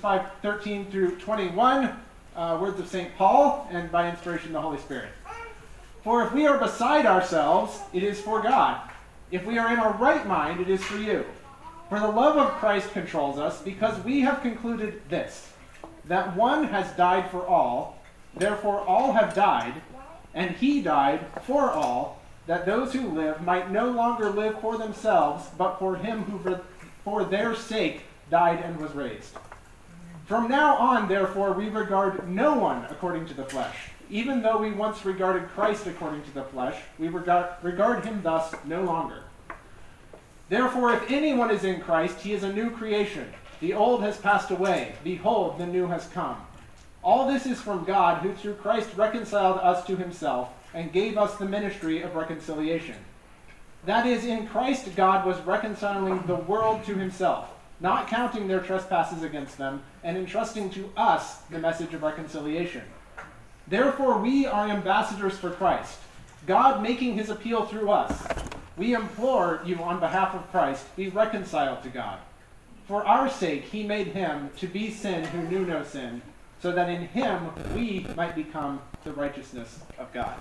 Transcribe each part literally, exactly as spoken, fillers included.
five, thirteen through twenty-one, uh, words of Saint Paul, and by inspiration of the Holy Spirit. For if we are beside ourselves, it is for God. If we are in our right mind, it is for you. For the love of Christ controls us, because we have concluded this, that one has died for all, therefore all have died, and he died for all, that those who live might no longer live for themselves, but for him who for, for their sake died and was raised. From now on, therefore, we regard no one according to the flesh. Even though we once regarded Christ according to the flesh, we regard, regard him thus no longer. Therefore, if anyone is in Christ, he is a new creation. The old has passed away. Behold, the new has come. All this is from God, who through Christ reconciled us to himself and gave us the ministry of reconciliation. That is, in Christ God was reconciling the world to himself, not counting their trespasses against them, and entrusting to us the message of reconciliation. Therefore we are ambassadors for Christ, God making his appeal through us. We implore you on behalf of Christ, be reconciled to God. For our sake he made him to be sin who knew no sin, so that in him we might become the righteousness of God.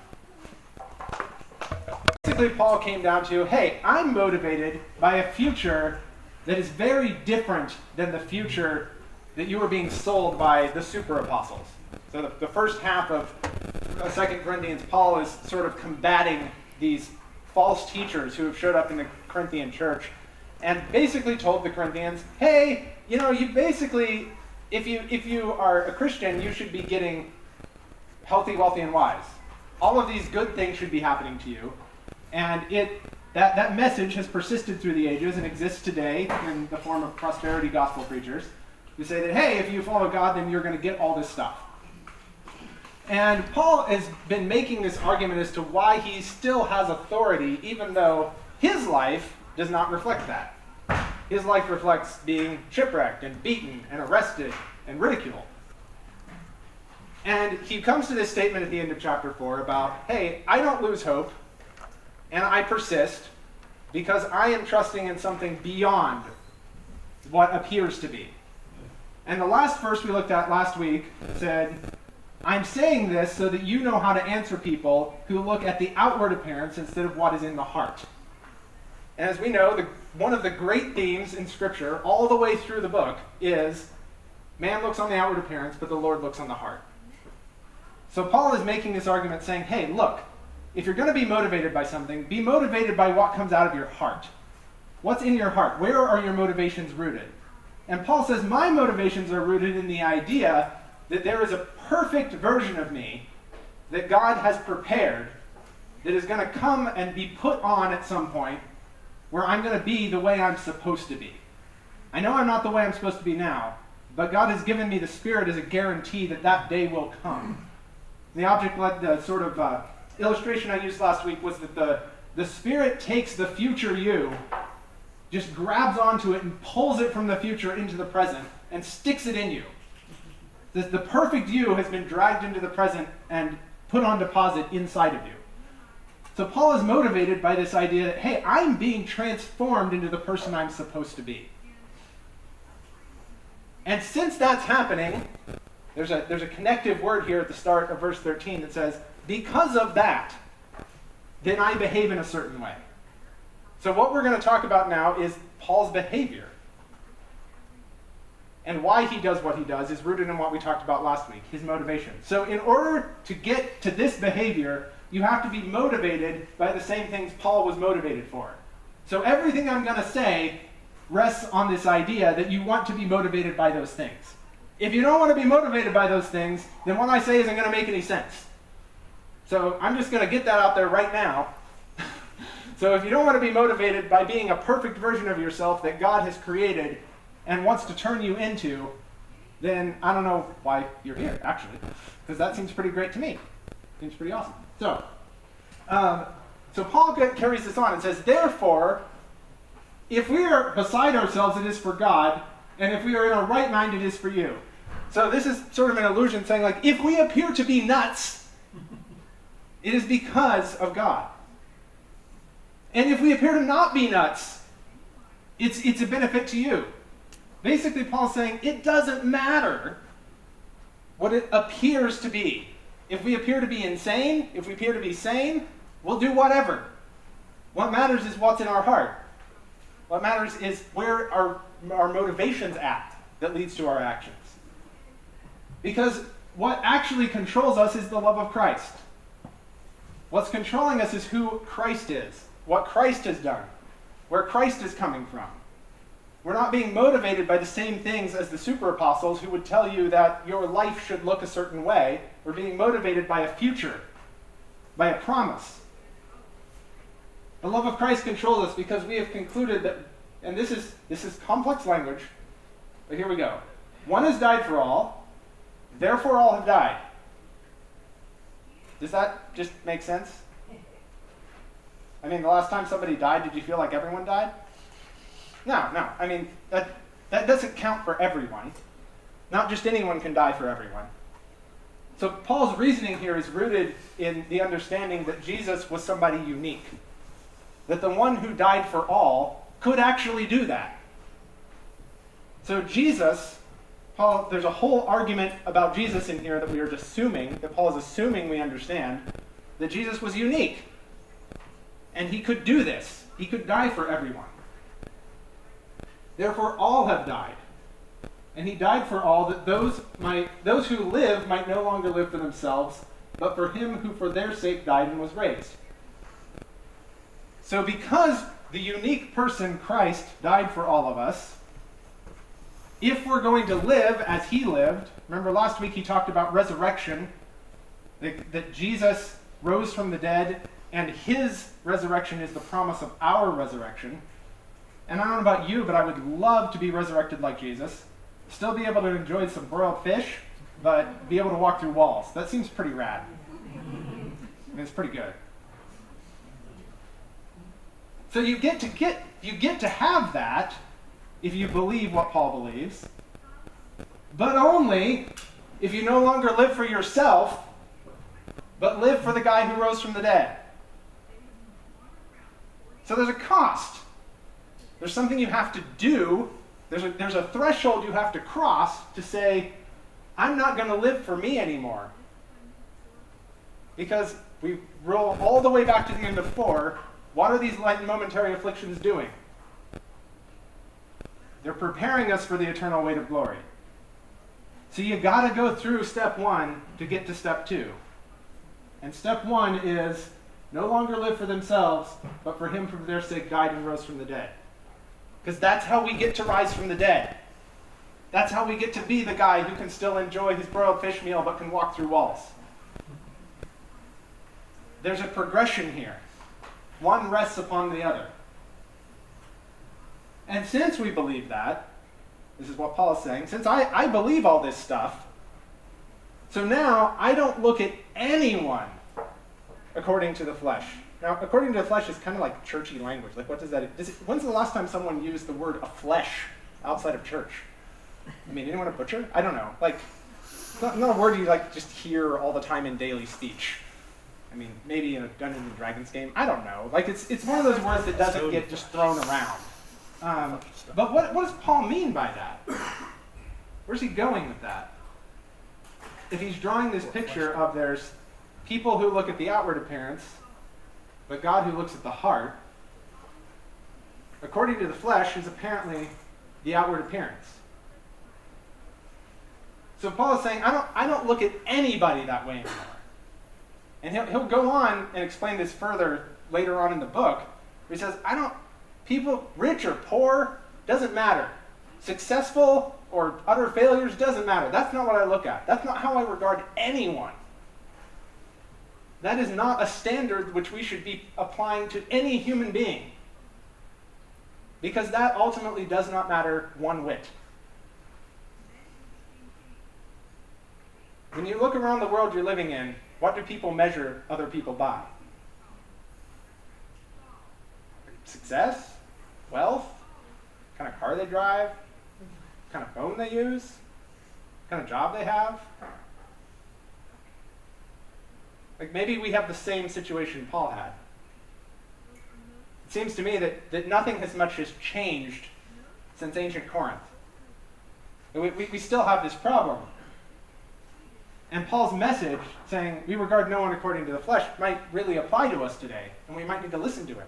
Basically, Paul came down to, hey, I'm motivated by a future that is very different than the future that you were being sold by the super apostles. So the, the first half of Second Corinthians, Paul is sort of combating these false teachers who have showed up in the Corinthian church and basically told the Corinthians, hey, you know, you basically, if you if you are a Christian, you should be getting healthy, wealthy, and wise. All of these good things should be happening to you. And it that, that message has persisted through the ages and exists today in the form of prosperity gospel preachers who say that, hey, if you follow God, then you're going to get all this stuff. And Paul has been making this argument as to why he still has authority, even though his life does not reflect that. His life reflects being shipwrecked and beaten and arrested and ridiculed. And he comes to this statement at the end of chapter four about, hey, I don't lose hope, and I persist, because I am trusting in something beyond what appears to be. And the last verse we looked at last week said, I'm saying this so that you know how to answer people who look at the outward appearance instead of what is in the heart. And as we know, the, one of the great themes in Scripture, all the way through the book, is man looks on the outward appearance, but the Lord looks on the heart. So Paul is making this argument saying, hey, look, if you're going to be motivated by something, be motivated by what comes out of your heart. What's in your heart? Where are your motivations rooted? And Paul says, my motivations are rooted in the idea that there is a perfect version of me that God has prepared that is going to come and be put on at some point where I'm going to be the way I'm supposed to be. I know I'm not the way I'm supposed to be now, but God has given me the Spirit as a guarantee that that day will come. The object, like the sort of uh, illustration I used last week, was that the, the Spirit takes the future you, just grabs onto it and pulls it from the future into the present and sticks it in you. The, the perfect you has been dragged into the present and put on deposit inside of you. So Paul is motivated by this idea that, hey, I'm being transformed into the person I'm supposed to be. And since that's happening, there's a, there's a connective word here at the start of verse thirteen that says, because of that, then I behave in a certain way. So what we're going to talk about now is Paul's behavior. And why he does what he does is rooted in what we talked about last week, his motivation. So in order to get to this behavior, you have to be motivated by the same things Paul was motivated for. So everything I'm going to say rests on this idea that you want to be motivated by those things. If you don't want to be motivated by those things, then what I say isn't going to make any sense. So I'm just going to get that out there right now. So if you don't want to be motivated by being a perfect version of yourself that God has created and wants to turn you into, then I don't know why you're here, actually, because that seems pretty great to me. Seems pretty awesome. So, um, so Paul carries this on and says, therefore, if we are beside ourselves, it is for God, and if we are in our right mind, it is for you. So this is sort of an allusion saying, like, if we appear to be nuts, it is because of God. And if we appear to not be nuts, it's, it's a benefit to you. Basically, Paul's saying it doesn't matter what it appears to be. If we appear to be insane, if we appear to be sane, we'll do whatever. What matters is what's in our heart. What matters is where our, our motivation's at that leads to our actions. Because what actually controls us is the love of Christ. What's controlling us is who Christ is, what Christ has done, where Christ is coming from. We're not being motivated by the same things as the super apostles who would tell you that your life should look a certain way. We're being motivated by a future, by a promise. The love of Christ controls us because we have concluded that, and this is this is complex language, but here we go. One has died for all, therefore all have died. Does that just make sense? I mean, the last time somebody died, did you feel like everyone died? No, no. I mean, that, that doesn't count for everyone. Not just anyone can die for everyone. So Paul's reasoning here is rooted in the understanding that Jesus was somebody unique. That the one who died for all could actually do that. So Jesus, Paul, there's a whole argument about Jesus in here that we are just assuming, that Paul is assuming we understand, that Jesus was unique. And he could do this. He could die for everyone. Therefore, all have died. And he died for all, that those might, those who live might no longer live for themselves, but for him who for their sake died and was raised. So because the unique person, Christ, died for all of us, if we're going to live as he lived, remember last week he talked about resurrection, that, that Jesus rose from the dead, and his resurrection is the promise of our resurrection. And I don't know about you, but I would love to be resurrected like Jesus. Still be able to enjoy some broiled fish, but be able to walk through walls. That seems pretty rad. I mean, it's pretty good. So you get to get you get to have that if you believe what Paul believes, but only if you no longer live for yourself, but live for the guy who rose from the dead. So there's a cost. There's something you have to do. There's a, there's a threshold you have to cross to say, I'm not going to live for me anymore. Because we roll all the way back to the end of four. What are these light and momentary afflictions doing? They're preparing us for the eternal weight of glory. So you got to go through step one to get to step two. And step one is no longer live for themselves, but for him for their sake died and rose from the dead. Because that's how we get to rise from the dead. That's how we get to be the guy who can still enjoy his broiled fish meal but can walk through walls. There's a progression here. One rests upon the other. And since we believe that, this is what Paul is saying, since I, I believe all this stuff, so now I don't look at anyone according to the flesh. Now, according to the flesh is kind of like churchy language. Like, what does that... Does it, when's the last time someone used the word a flesh outside of church? I mean, anyone a butcher? I don't know. Like, it's not, not a word you, like, just hear all the time in daily speech. I mean, maybe in a Dungeons and Dragons game. I don't know. Like, it's it's one of those words that doesn't get just thrown around. Um, but what, what does Paul mean by that? Where's he going with that? If he's drawing this picture of there's people who look at the outward appearance, but God who looks at the heart, according to the flesh, is apparently the outward appearance. So Paul is saying, I don't, I don't look at anybody that way anymore. And he'll, he'll go on and explain this further later on in the book, where he says, I don't, people, rich or poor, doesn't matter. Successful or utter failures, doesn't matter. That's not what I look at. That's not how I regard anyone. That is not a standard which we should be applying to any human being. Because that ultimately does not matter one whit. When you look around the world you're living in, what do people measure other people by? Success? Wealth? What kind of car they drive? What kind of phone they use? What kind of job they have? Like maybe we have the same situation Paul had. It seems to me that, that nothing as much has changed since ancient Corinth. We, we, we still have this problem. And Paul's message, saying, we regard no one according to the flesh, might really apply to us today, and we might need to listen to him.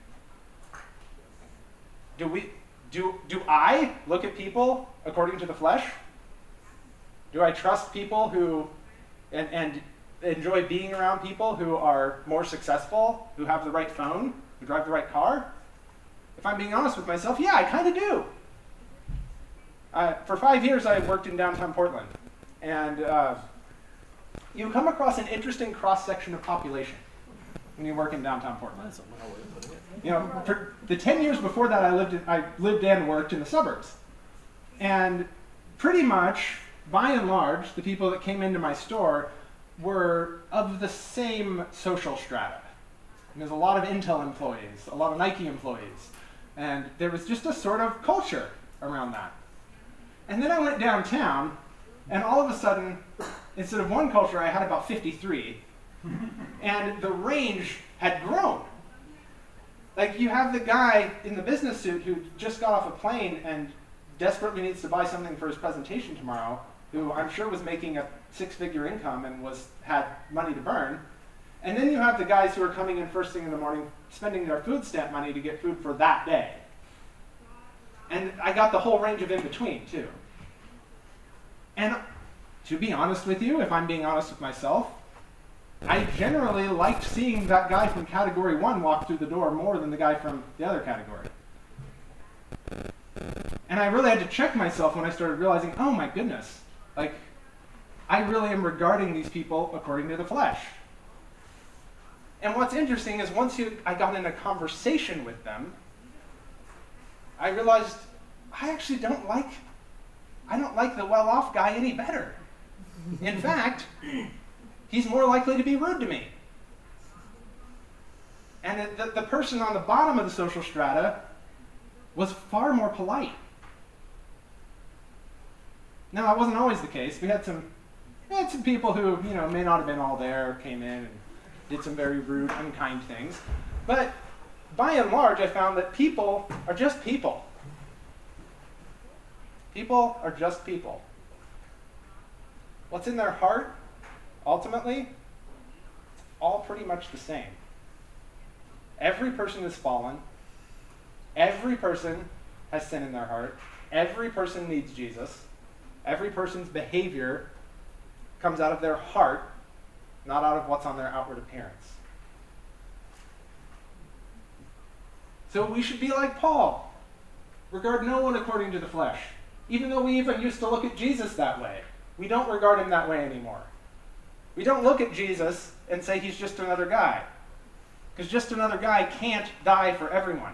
Do we, do, do I look at people according to the flesh? Do I trust people who, and, and enjoy being around people who are more successful, who have the right phone, who drive the right car? If I'm being honest with myself, yeah, I kind of do. Uh, for five years, I worked in downtown Portland, and uh, you come across an interesting cross-section of population when you work in downtown Portland. You know, for the ten years before that, I lived in, I lived and worked in the suburbs, and pretty much, by and large, the people that came into my store were of the same social strata. And there's a lot of Intel employees, a lot of Nike employees, and there was just a sort of culture around that. And then I went downtown, and all of a sudden, instead of one culture, I had about fifty-three, and the range had grown. Like, you have the guy in the business suit who just got off a plane and desperately needs to buy something for his presentation tomorrow, who I'm sure was making a six-figure income and was had money to burn. And then you have the guys who are coming in first thing in the morning, spending their food stamp money to get food for that day. And I got the whole range of in between, too. And to be honest with you, if I'm being honest with myself, I generally liked seeing that guy from category one walk through the door more than the guy from the other category. And I really had to check myself when I started realizing, oh my goodness, like, I really am regarding these people according to the flesh. And what's interesting is once you, I got in a conversation with them, I realized I actually don't like, I don't like the well-off guy any better. In fact, he's more likely to be rude to me. And the, the person on the bottom of the social strata was far more polite. Now, that wasn't always the case. We had some, we had some people who, you know, may not have been all there, came in and did some very rude, unkind things. But by and large, I found that people are just people. People are just people. What's in their heart, ultimately, it's all pretty much the same. Every person is fallen. Every person has sin in their heart. Every person needs Jesus. Every person's behavior comes out of their heart, not out of what's on their outward appearance. So we should be like Paul. Regard no one according to the flesh. Even though we even used to look at Jesus that way. We don't regard him that way anymore. We don't look at Jesus and say he's just another guy. Because just another guy can't die for everyone.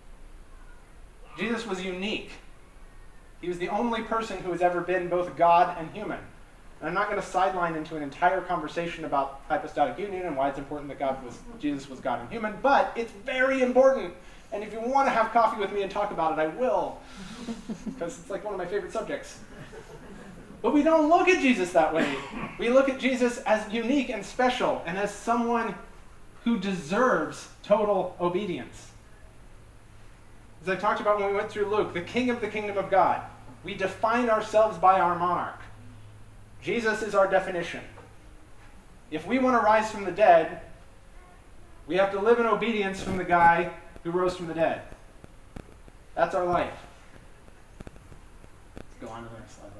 Jesus was unique. He was the only person who has ever been both God and human. And I'm not going to sideline into an entire conversation about hypostatic union and why it's important that God was, Jesus was God and human, but it's very important. And if you want to have coffee with me and talk about it, I will. Because it's like one of my favorite subjects. But we don't look at Jesus that way. We look at Jesus as unique and special and as someone who deserves total obedience. As I talked about when we went through Luke, the king of the kingdom of God. We define ourselves by our monarch. Jesus is our definition. If we want to rise from the dead, we have to live in obedience from the guy who rose from the dead. That's our life. Let's go on to the next slide.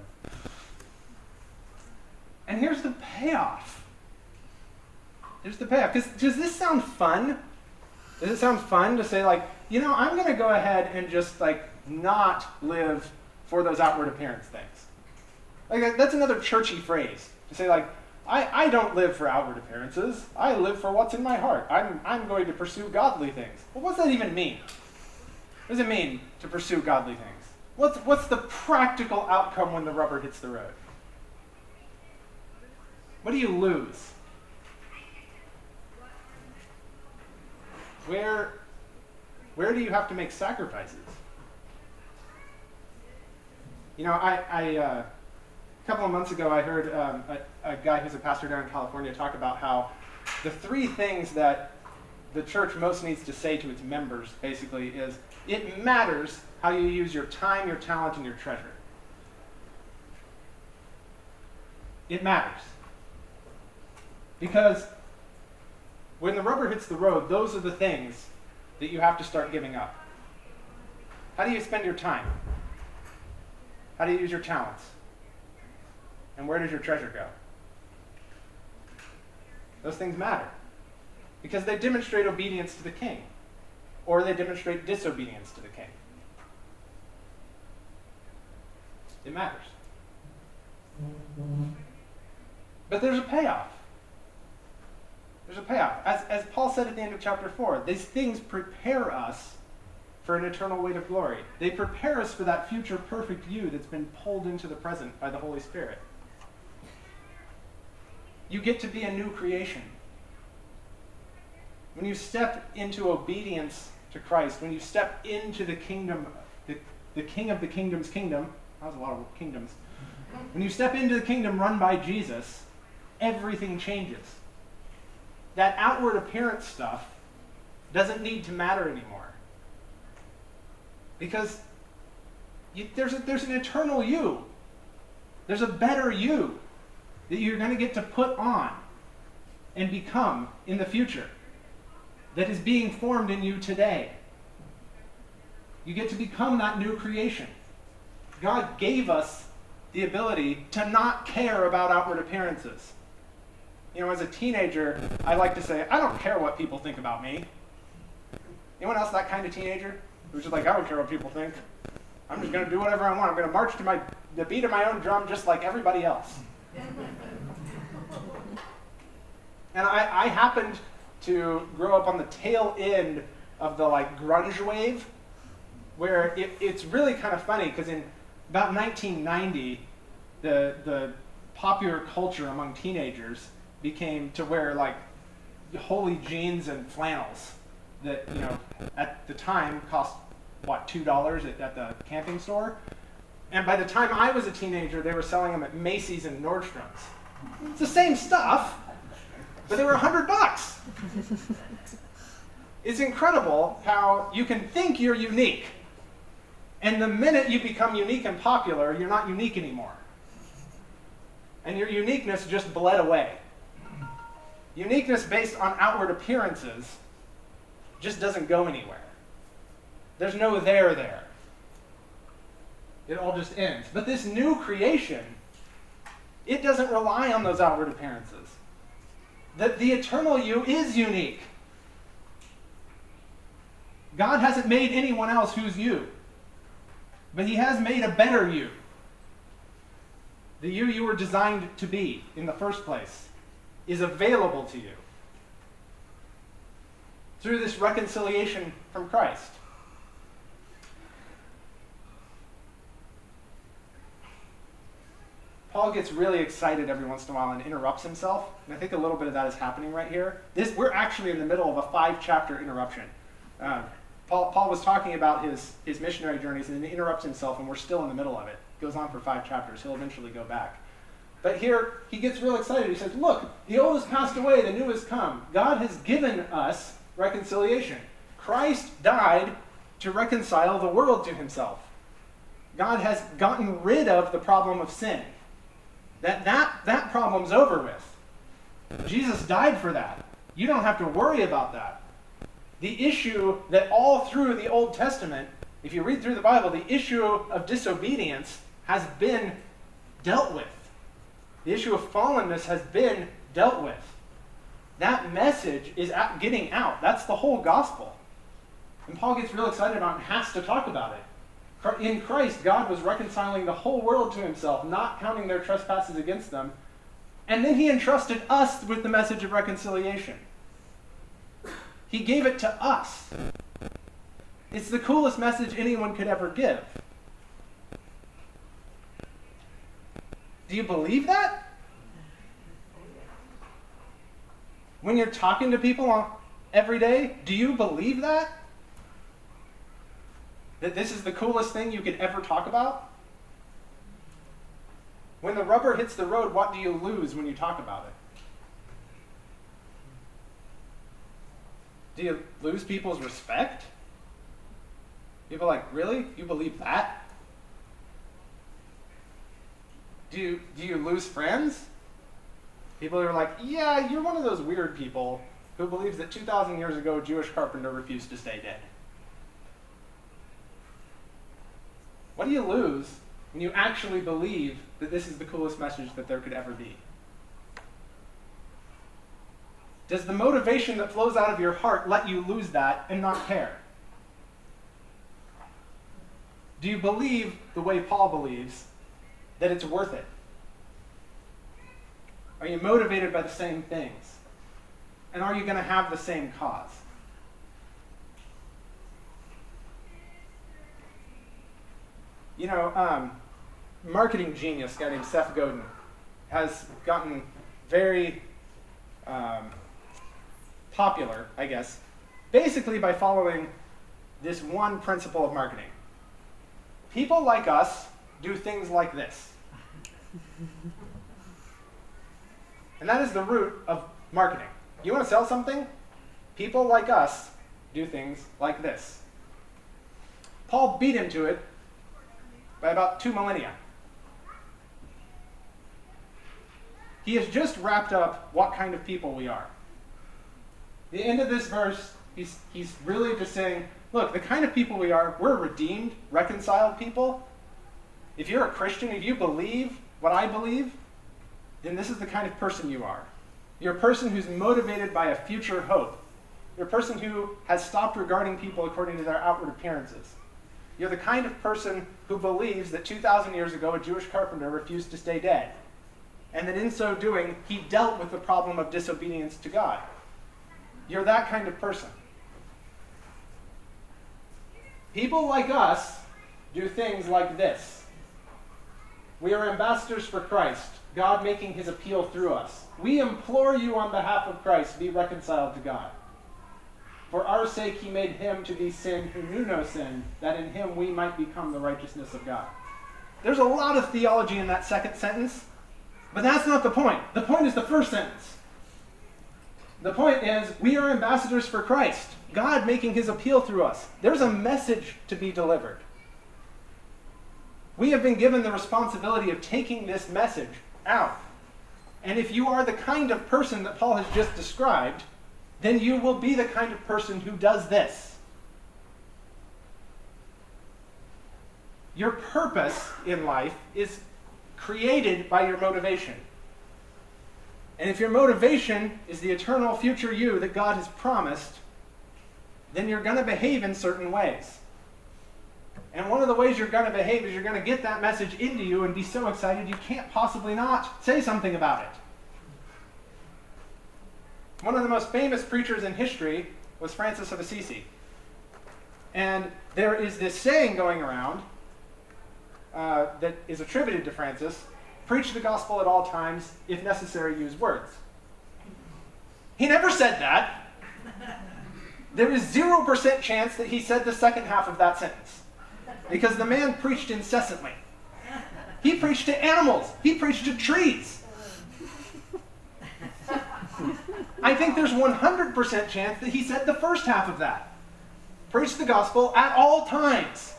And here's the payoff. Here's the payoff. Because does this sound fun? Does it sound fun to say, like, you know, I'm going to go ahead and just, like, not live for those outward appearance things? Like, that's another churchy phrase. To say, like, I, I don't live for outward appearances. I live for what's in my heart. I'm, I'm going to pursue godly things. Well, what does that even mean? What does it mean to pursue godly things? What's, what's the practical outcome when the rubber hits the road? What do you lose? Where, where do you have to make sacrifices? You know, I, I uh, a couple of months ago, I heard um, a, a guy who's a pastor down in California talk about how the three things that the church most needs to say to its members, basically, is it matters how you use your time, your talent, and your treasure. It matters. Because when the rubber hits the road, those are the things that you have to start giving up. How do you spend your time? How do you use your talents? And where does your treasure go? Those things matter. Because they demonstrate obedience to the king. Or they demonstrate disobedience to the king. It matters. But there's a payoff. There's a payoff. As, as Paul said at the end of chapter four, these things prepare us for an eternal weight of glory. They prepare us for that future perfect you that's been pulled into the present by the Holy Spirit. You get to be a new creation. When you step into obedience to Christ, when you step into the kingdom, the, the king of the kingdom's kingdom, that was a lot of kingdoms. When you step into the kingdom run by Jesus, everything changes. That outward appearance stuff doesn't need to matter anymore. Because you, there's, a, there's an eternal you. There's a better you that you're going to get to put on and become in the future that is being formed in you today. You get to become that new creation. God gave us the ability to not care about outward appearances. You know, as a teenager, I like to say, I don't care what people think about me. Anyone else that kind of teenager? Who's just like, I don't care what people think. I'm just going to do whatever I want. I'm going to march to my the beat of my own drum just like everybody else. And I, I happened to grow up on the tail end of the like grunge wave, where it, it's really kind of funny because in about nineteen ninety, the the popular culture among teenagers became to wear like holy jeans and flannels that, you know, at the time cost, what, two dollars at, at the camping store? And by the time I was a teenager, they were selling them at Macy's and Nordstrom's. It's the same stuff, but they were a hundred bucks. It's incredible how you can think you're unique, and the minute you become unique and popular, you're not unique anymore. And your uniqueness just bled away. Uniqueness based on outward appearances just doesn't go anywhere. There's no there there. It all just ends. But this new creation, it doesn't rely on those outward appearances. That the eternal you is unique. God hasn't made anyone else who's you. But he has made a better you. The you you were designed to be in the first place is available to you through this reconciliation from Christ. Paul gets really excited every once in a while and interrupts himself, and I think a little bit of that is happening right here. This, we're actually in the middle of a five-chapter interruption. Uh, Paul, Paul was talking about his, his missionary journeys, and then he interrupts himself, and we're still in the middle of it. It goes on for five chapters. He'll eventually go back. But here, he gets real excited. He says, look, the old has passed away, the new has come. God has given us reconciliation. Christ died to reconcile the world to himself. God has gotten rid of the problem of sin. That, that, that problem's over with. Jesus died for that. You don't have to worry about that. The issue that all through the Old Testament, if you read through the Bible, the issue of disobedience has been dealt with. The issue of fallenness has been dealt with. That message is getting out. That's the whole gospel. And Paul gets real excited about it and has to talk about it. In Christ, God was reconciling the whole world to himself, not counting their trespasses against them. And then he entrusted us with the message of reconciliation. He gave it to us. It's the coolest message anyone could ever give. Do you believe that? When you're talking to people every day, do you believe that? That this is the coolest thing you could ever talk about? When the rubber hits the road, what do you lose when you talk about it? Do you lose people's respect? People are like, really? You believe that? Do you, do you lose friends? People who are like, yeah, you're one of those weird people who believes that two thousand years ago a Jewish carpenter refused to stay dead. What do you lose when you actually believe that this is the coolest message that there could ever be? Does the motivation that flows out of your heart let you lose that and not care? Do you believe the way Paul believes, that it's worth it? Are you motivated by the same things? And are you going to have the same cause? You know, um, marketing genius, a guy named Seth Godin, has gotten very um, popular, I guess, basically by following this one principle of marketing. People like us do things like this. And that is the root of marketing. You want to sell something? People like us do things like this. Paul beat him to it by about two millennia. He has just wrapped up what kind of people we are. The end of this verse, he's, he's really just saying, look, the kind of people we are, we're redeemed, reconciled people. If you're a Christian, if you believe what I believe, then this is the kind of person you are. You're a person who's motivated by a future hope. You're a person who has stopped regarding people according to their outward appearances. You're the kind of person who believes that two thousand years ago a Jewish carpenter refused to stay dead, and that in so doing he dealt with the problem of disobedience to God. You're that kind of person. People like us do things like this. We are ambassadors for Christ, God making his appeal through us. We implore you on behalf of Christ, be reconciled to God. For our sake he made him to be sin who knew no sin, that in him we might become the righteousness of God. There's a lot of theology in that second sentence, but that's not the point. The point is the first sentence. The point is, we are ambassadors for Christ, God making his appeal through us. There's a message to be delivered. We have been given the responsibility of taking this message out. And if you are the kind of person that Paul has just described, then you will be the kind of person who does this. Your purpose in life is created by your motivation. And if your motivation is the eternal future you that God has promised, then you're going to behave in certain ways. And one of the ways you're going to behave is you're going to get that message into you and be so excited you can't possibly not say something about it. One of the most famous preachers in history was Francis of Assisi. And there is this saying going around uh, that is attributed to Francis: preach the gospel at all times, if necessary, use words. He never said that. There is zero percent chance that he said the second half of that sentence, because the man preached incessantly. He preached to animals. He preached to trees. I think there's one hundred percent chance that he said the first half of that. Preach the gospel at all times.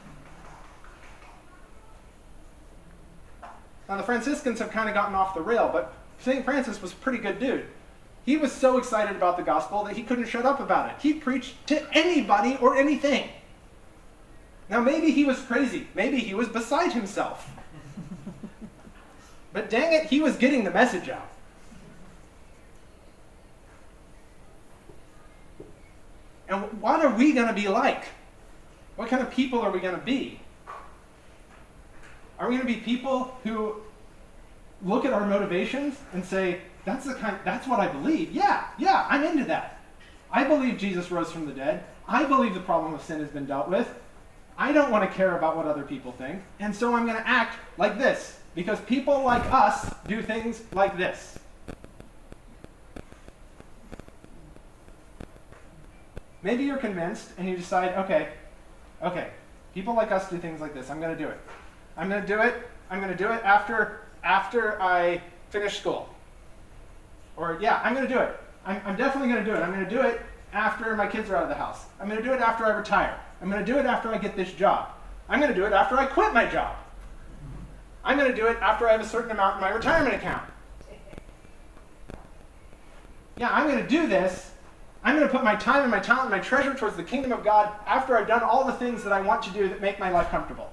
Now, the Franciscans have kind of gotten off the rail, but Saint Francis was a pretty good dude. He was so excited about the gospel that he couldn't shut up about it. He preached to anybody or anything. Now, maybe he was crazy. Maybe he was beside himself. But dang it, he was getting the message out. And what are we going to be like? What kind of people are we going to be? Are we going to be people who look at our motivations and say, that's the kind, that's what I believe. Yeah, yeah, I'm into that. I believe Jesus rose from the dead. I believe the problem of sin has been dealt with. I don't want to care about what other people think. And so I'm going to act like this, because people like us do things like this. Maybe you're convinced and you decide, okay, okay, people like us do things like this. I'm going to do it. I'm going to do it. I'm going to do it after, after I finish school. Or, yeah, I'm going to do it. I'm, I'm definitely going to do it. I'm going to do it after my kids are out of the house. I'm going to do it after I retire. I'm going to do it after I get this job. I'm going to do it after I quit my job. I'm going to do it after I have a certain amount in my retirement account. yeah, I'm going to do this. I'm going to put my time and my talent and my treasure towards the kingdom of God after I've done all the things that I want to do that make my life comfortable.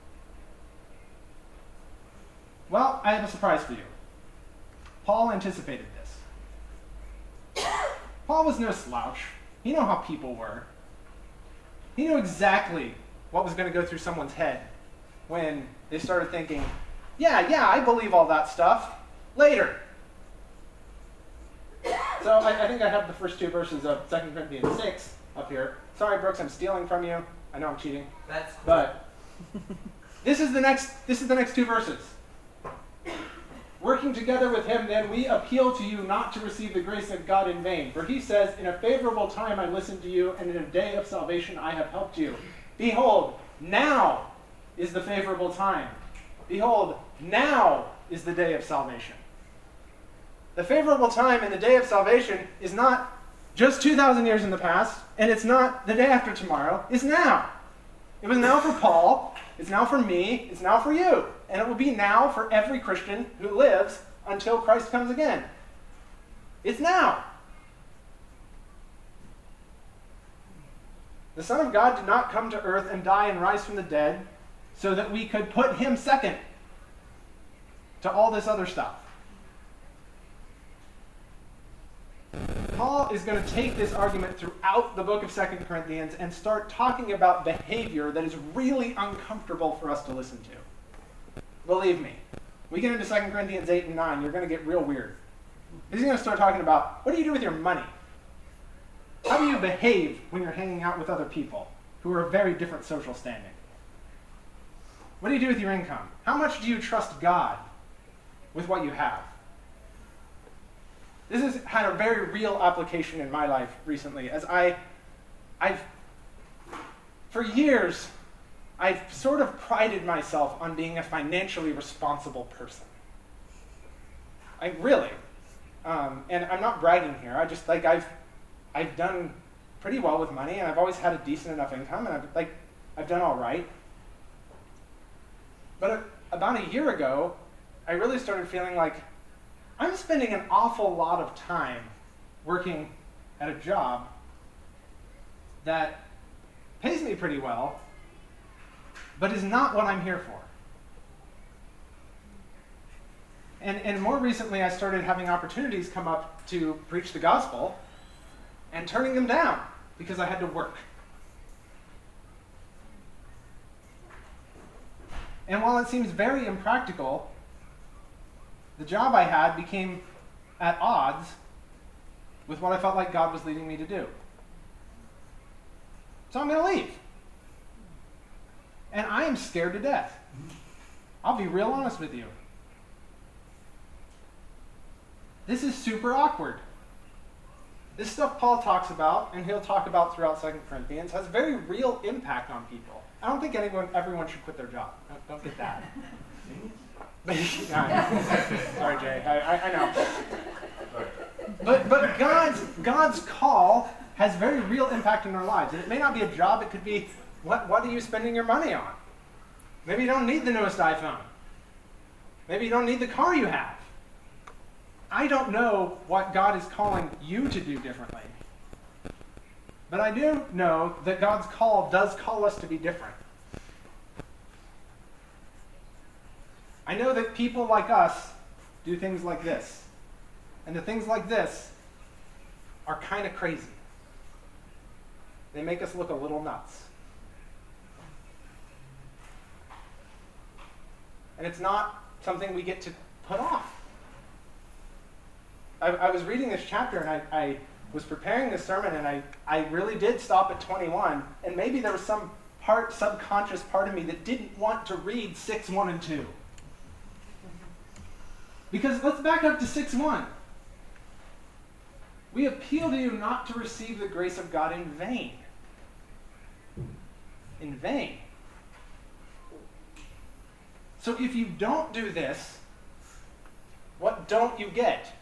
Well, I have a surprise for you. Paul anticipated this. Paul was no slouch. He knew how people were. He knew exactly what was going to go through someone's head when they started thinking, yeah, yeah, I believe all that stuff. Later. So I, I think I have the first two verses of Second Corinthians six up here. Sorry, Brooks, I'm stealing from you. I know I'm cheating. That's cool. But this is the next this is the next two verses. Working together with him, then, we appeal to you not to receive the grace of God in vain. For he says, in a favorable time I listened to you, and in a day of salvation I have helped you. Behold, now is the favorable time. Behold, now is the day of salvation. The favorable time in the day of salvation is not just two thousand years in the past, and it's not the day after tomorrow. It's now. It was now for Paul. It's now for me. It's now for you. And it will be now for every Christian who lives until Christ comes again. It's now. The Son of God did not come to earth and die and rise from the dead so that we could put him second to all this other stuff. Paul is going to take this argument throughout the book of Second Corinthians and start talking about behavior that is really uncomfortable for us to listen to. Believe me, we get into Second Corinthians eight and nine, you're going to get real weird. He's going to start talking about, what do you do with your money? How do you behave when you're hanging out with other people who are of very different social standing? What do you do with your income? How much do you trust God with what you have? This has had a very real application in my life recently, as I, I've, for years, I've sort of prided myself on being a financially responsible person. I really, um, and I'm not bragging here. I just like I've, I've done pretty well with money, and I've always had a decent enough income, and I've like I've done all right. But a, about a year ago, I really started feeling like I'm spending an awful lot of time working at a job that pays me pretty well, but is not what I'm here for. And, and more recently, I started having opportunities come up to preach the gospel and turning them down because I had to work. And while it seems very impractical, the job I had became at odds with what I felt like God was leading me to do. So I'm going to leave. And I am scared to death. I'll be real honest with you. This is super awkward. This stuff Paul talks about, and he'll talk about throughout Second Corinthians, has very real impact on people. I don't think anyone, everyone should quit their job. Don't, don't get that. Sorry, Jay. I, I, I know. But but God's God's call has very real impact in our lives. And it may not be a job. It could be, what what are you spending your money on? Maybe you don't need the newest iPhone. Maybe you don't need the car you have. I don't know what God is calling you to do differently. But I do know that God's call does call us to be different. I know that people like us do things like this. And the things like this are kind of crazy. They make us look a little nuts. And it's not something we get to put off. I, I was reading this chapter and I, I was preparing this sermon and I, I really did stop at twenty-one, and maybe there was some part, subconscious part of me that didn't want to read six, one, and two. Because let's back up to six one. We appeal to you not to receive the grace of God in vain. In vain. So if you don't do this, what don't you get?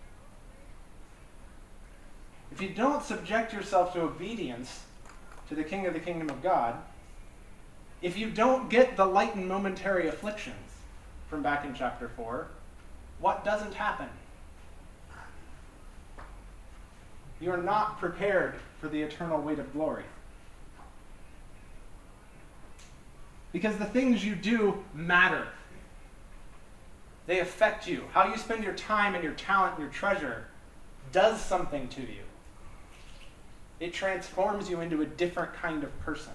If you don't subject yourself to obedience to the King of the kingdom of God, if you don't get the light and momentary afflictions from back in chapter four, what doesn't happen? you are not prepared for the eternal weight of glory. Because the things you do matter. They affect you. How you spend your time and your talent and your treasure does something to you. It transforms you into a different kind of person.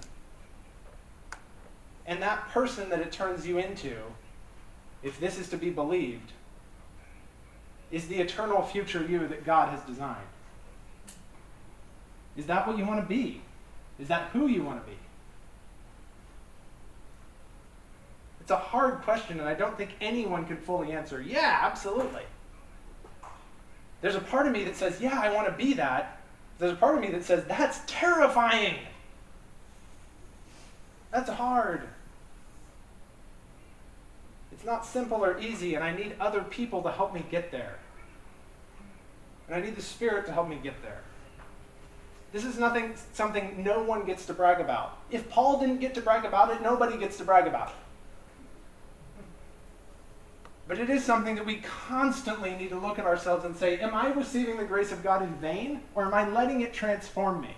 And that person that it turns you into, if this is to be believed, is the eternal future you that God has designed. Is that what you want to be? Is that who you want to be? It's a hard question, and I don't think anyone can fully answer, yeah, absolutely. There's a part of me that says, yeah, I want to be that. There's a part of me that says, that's terrifying. That's hard. It's not simple or easy, and I need other people to help me get there. And I need the Spirit to help me get there. This is nothing, something no one gets to brag about. If Paul didn't get to brag about it, nobody gets to brag about it. But it is something that we constantly need to look at ourselves and say, am I receiving the grace of God in vain, or am I letting it transform me?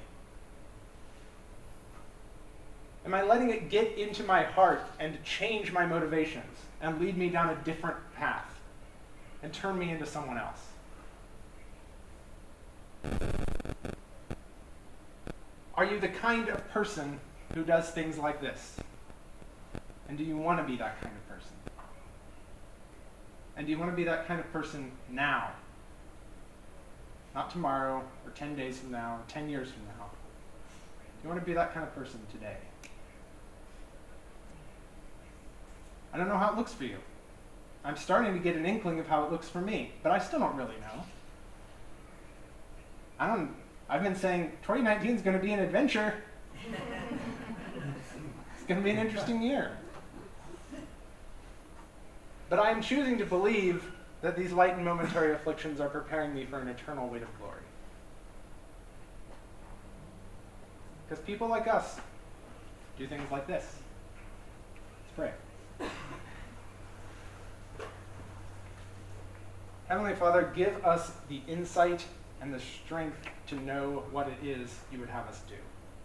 Am I letting it get into my heart and change my motivations and lead me down a different path and turn me into someone else? Are you the kind of person who does things like this? And do you want to be that kind of person? And do you want to be that kind of person now? Not tomorrow, or ten days from now, or ten years from now. You want to be that kind of person today. I don't know how it looks for you. I'm starting to get an inkling of how it looks for me, but I still don't really know. I don't, I've been saying twenty nineteen is going to be an adventure. It's going to be an interesting year. But I am choosing to believe that these light and momentary afflictions are preparing me for an eternal weight of glory. Because people like us do things like this. Let's pray. Heavenly Father, give us the insight and the strength to know what it is you would have us do.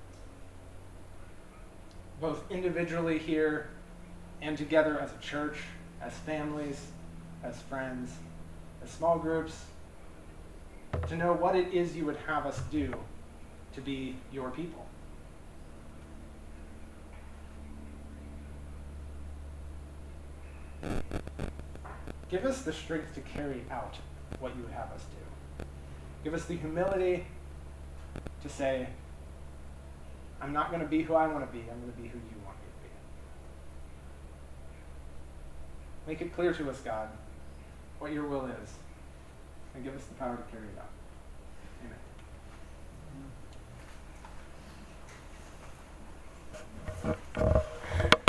Both individually here and together as a church, as families, as friends, as small groups, to know what it is you would have us do to be your people. Give us the strength to carry out what you would have us do. Give us the humility to say, I'm not going to be who I want to be, I'm going to be who you want me to be. Make it clear to us, God, what your will is, and give us the power to carry it out.